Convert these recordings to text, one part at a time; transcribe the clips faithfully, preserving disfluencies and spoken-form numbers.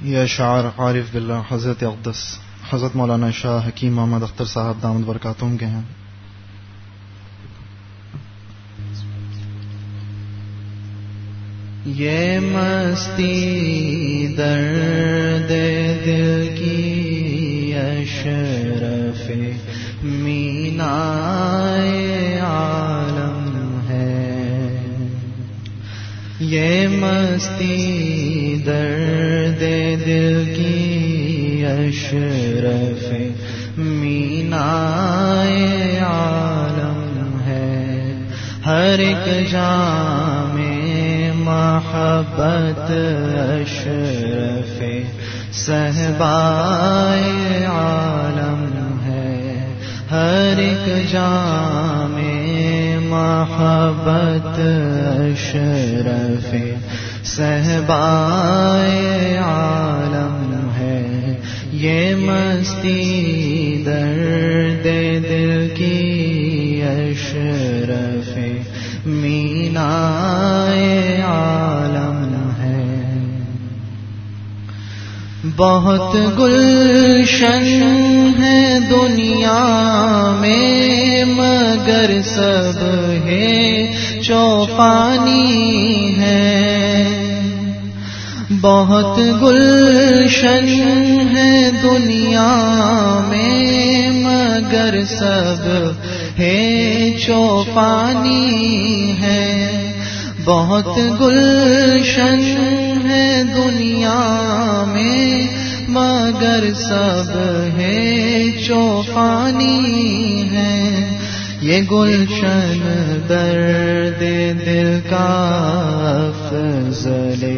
یہ اشعار عارف باللہ حضرت اقدس حضرت مولانا شاہ حکیم محمد اختر صاحب دامت برکاتہم کے ہیں. یہ مستی درد دل کی اشرف مینائے عالم ہے. یہ مستی درد دل کی اشرف مینائے عالم ہے. ہر ایک جام محبت اشرف صحبائے عالم ہے. ہر ایک جام محبت اشرف صحبائے عالم ہے. یہ مستی درد دل کی اشرف مینائے عالم ہے. بہت گلشن ہے دنیا میں مگر سب ہے چوپانی ہے. بہت گلشن ہے دنیا میں مگر سب ہے چوپانی ہے. بہت گلشن ہے دنیا میں مگر سب ہے چوپانی ہے. یہ گلشن درد دل کا افضل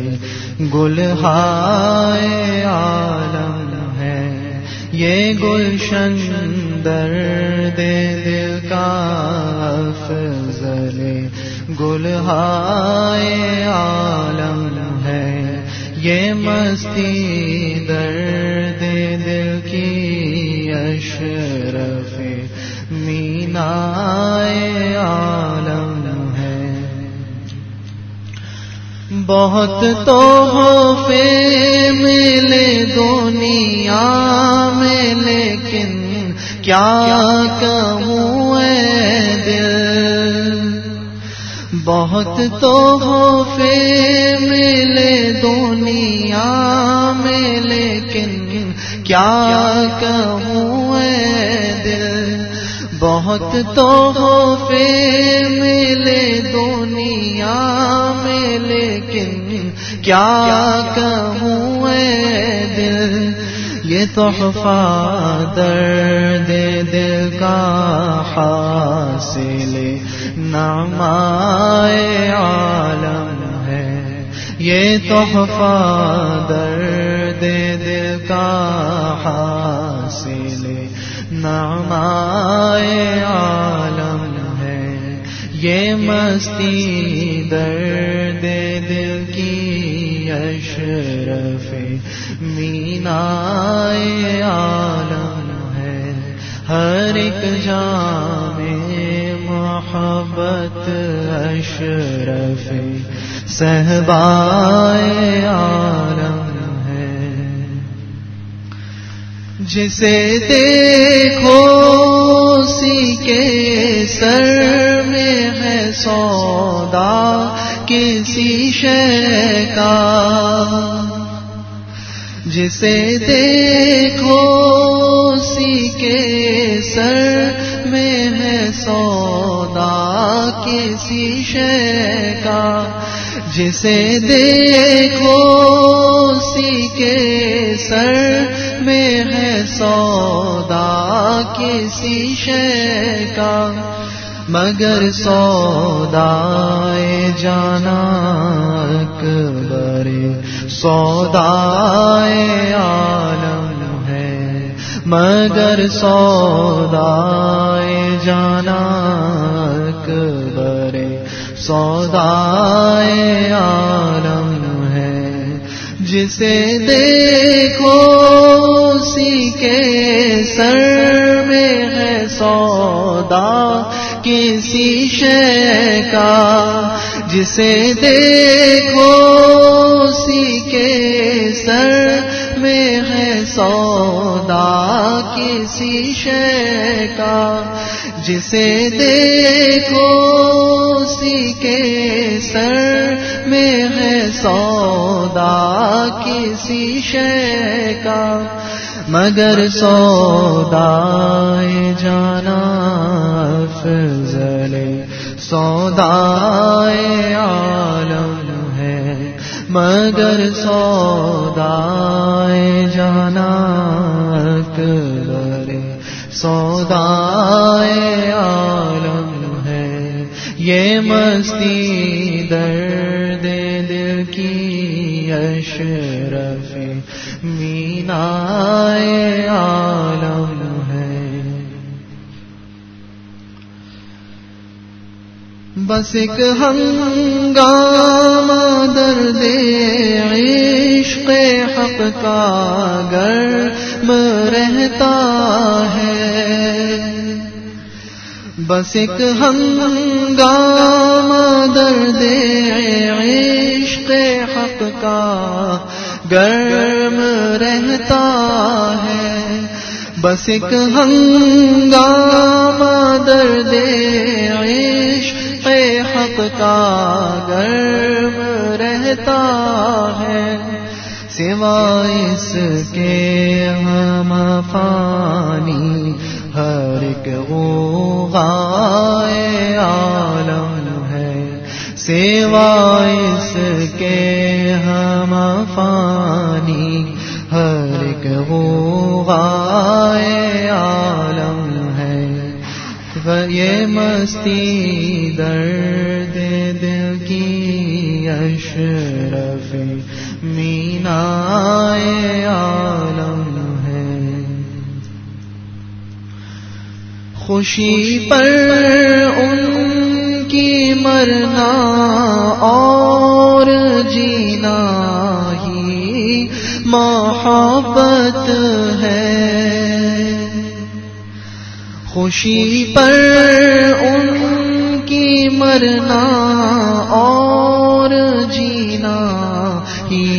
گلہائے عالم ہے. یہ گلشن درد دل کا افضل گلہائے عالم ہے. یہ مستی درد دل کی اشرف مینائے عالم ہے. بہت تحفے ملے دنیا میں لیکن کیا کہوں اے دل. بہت تحفے ملے دنیا میں لیکن کیا کہوں اے دل. بہت تحفے ملے دنیا میں لیکن کیا کہوں اے دل. یہ تحفہ درد دل کا حاصل نعمائے عالم ہے. یہ تحفہ درد دل کا حاصل نعمائے عالم ہے. یہ مستی درد دل کی اشرف مینائے عالم ہے. ہر ایک جام محبت اشرف صحبائے عالم ہے. جسے دیکھو اسی کے سر میں ہے سودا کسی شے کا. جسے دیکھو اسی کے سر میں ہے سودا کسی شے کا. جسے دیکھو اسی کے سر میں ہے سودا کسی شے کا. مگر سودائے جانا اکبر سودائے عالم ہے. مگر سودائے جانا اکبر سودائے عالم ہے. جسے دیکھو اسی کے سر میں ہے سودا کسی شے کا. جسے دیکھو اسی کے سر میں ہے سودا کسی شے کا، جسے دیکھو اسی کے سر میں ہے سودا کسی شے کا، مگر سودائے جانا افضل سودائے عالم ہے، مگر سودائے جانا اکبر سودائے عالم ہے۔ یہ مستی درد دل کی اشرف مینائے عالم ہے۔ بس ایک ہنگامہ درد عشق حق کا گرم رہتا ہے، بس ایک ہنگامہ درد عشق حق کا گرم رہتا ہے، بس ایک ہنگامہ درد عشق حق کا گرم رہتا ہے، سوائے اس کے ہم فانی ہر ایک غوغائے عالم ہے، سوائے اس کے ہم فانی ہر ایک غوغائے عالم ہے۔ یہ مستی درد دل کی اشرف مینائے عالم ہے۔ خوشی پر ان کی مرنا اور جینا ہی محبت ہے، خوشی پر ان کی مرنا اور جینا ہی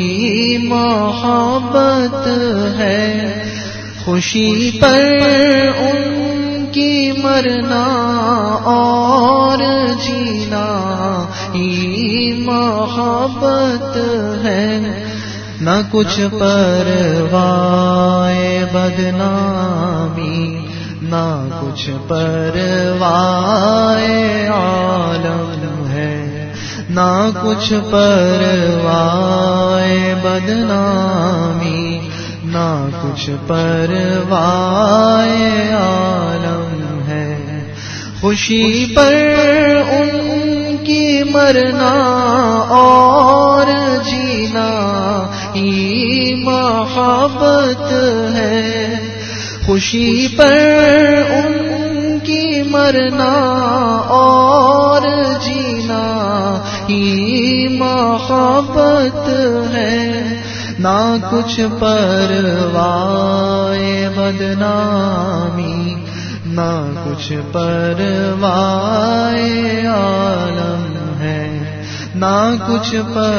محبت ہے، خوشی پر ان کی مرنا اور جینا ہی محبت ہے، نہ کچھ پرواہ بدنامی، نہ کچھ پرواہ عالم ہے، نہ کچھ پرواہ بدنامی، نہ کچھ پرواہ عالم ہے، خوشی پر ان کی مرنا اور جینا ہی محبت ہے، خوشی پر ان کی مرنا اور جینا ہی محبت ہے، نہ کچھ پرواہ بدنامی، نہ کچھ پرواہ عالم ہے، نہ کچھ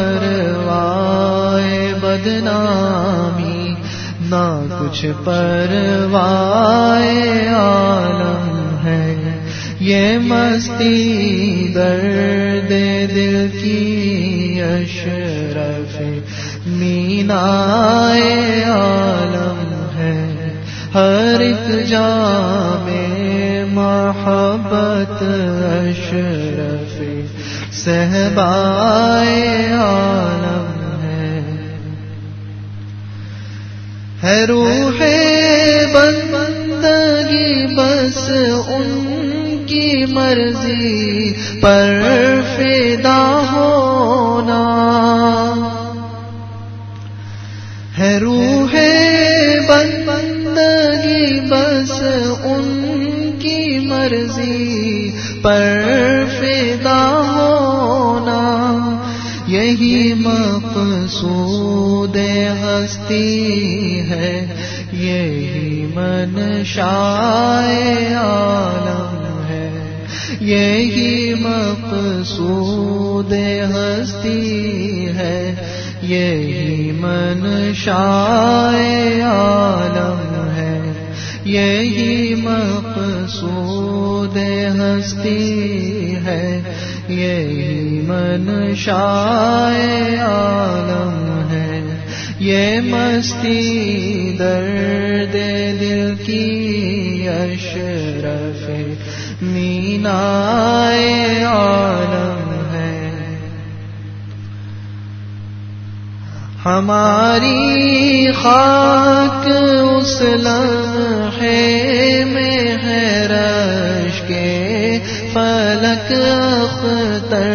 پرواہ بدنامی، نہ کچھ پرواہ عالم ہے۔ یہ مستی درد دل کی اشرف مینائے عالم ہے، ہر ایک جام محبت اشرف صحبائے عالم ہے، روح بندگی بس ان کی مرضی پر فدا ہونا، ہے روح بندگی بس ان کی مرضی پر فدا ہونا، یہی مقصود ہستی ہے، یہی منشائے عالم ہے، یہی مقصود ہستی ہے، یہی منشائے عالم ہے، یہی مقصود ہستی ہے، یہی منشائے عالم ہے، یہ مستی درد دل کی اشرف مینائے عالم ہے۔ ہماری خاک اس لمحے میں ہے رشک کے فلک اختر،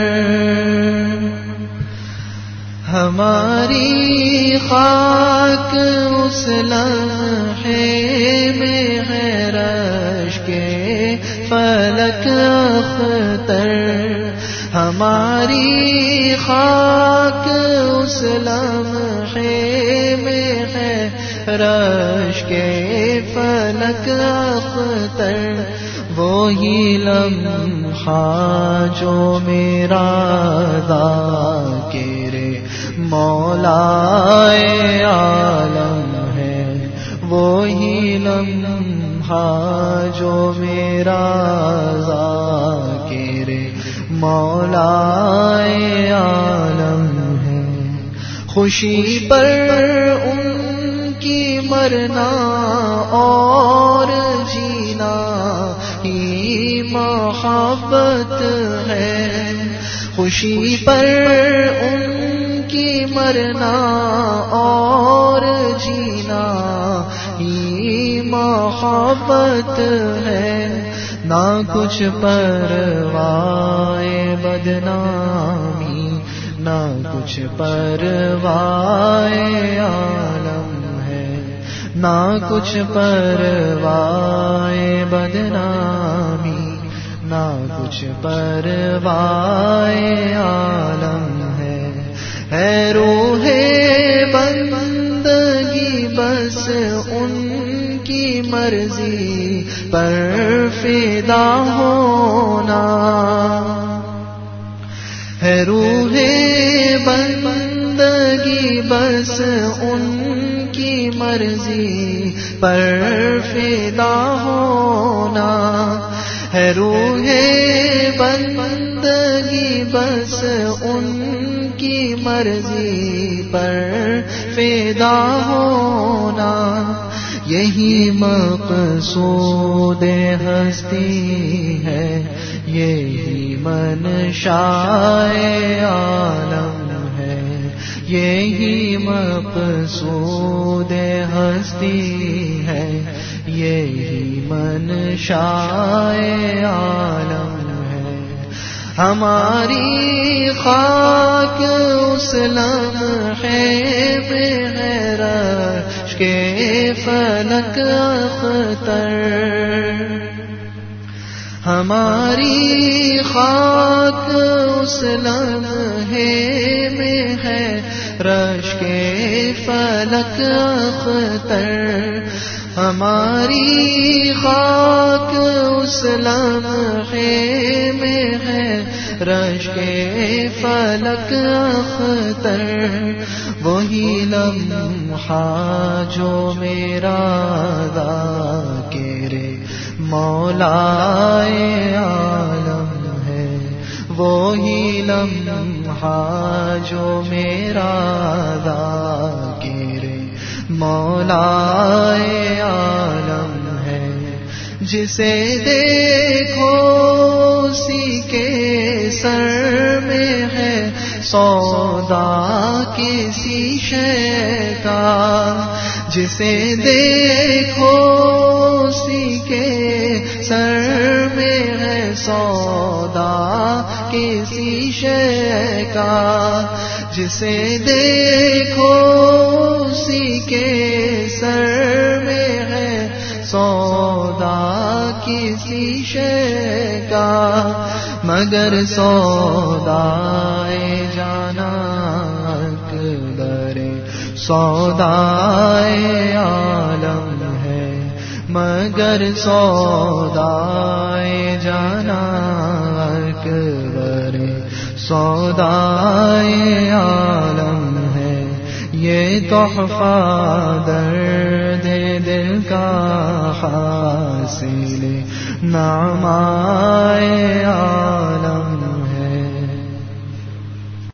ہماری خاک اس لمحے میں ہے رشک کے فلک اختر، ہماری خاک اس لمحے میں ہے رشک کے فلک اختر، وہی لمحہ جو میرا ذاکر مولا عالم ہے، وہی لمحہ جو میرا ذاکر مولا عالم ہے۔ خوشی پر ان کی مرنا اور جینا ہی محبت ہے، خوشی پر ان کی مرنا اور جینا ہی محبت ہے، نہ کچھ پرواہ بدنامی، نہ کچھ پرواہ عالم ہے، نہ کچھ پرواہ بدنامی، نہ کچھ پرواہ عالم ہے، ہے روح بندگی بس ان کی مرضی پر فدا ہونا، ہے روح بندگی بس ان کی مرضی پر فدا ہونا، ہے روح بندگی بس ان کی مرضی پر فدا ہونا، یہی مقصود ہستی ہے، یہی منشائے عالم ہے، یہی مقصود ہستی ہے، یہی منشائے عالم ہے۔ ہماری خاک اس لمحے میں ہے رشک کے فلک اختر، ہماری خاک اس لمحے میں ہے رشک کے فلک اختر، ہماری خاک اس لمحے میں ہے رشک کے فلک اختر، وہی لمحہ جو میرا ذاکر مولا عالم ہے، وہی لمحہ جو میرا ذاکر مولا عالم ہے، جسے دیکھو اسی کے سر میں ہے سودا کسی شے کا، جسے دیکھو اسی کے سر میں ہے سودا کسی شے کا، جسے دیکھو اسی کے سر میں ہے سودا کسی شے کا، مگر سودائے جانا اکبر سودائے عالم ہے، مگر سودائے جانا اکبر سودائے عالم یہ تحفہ درد دل کا حاصل نعمائے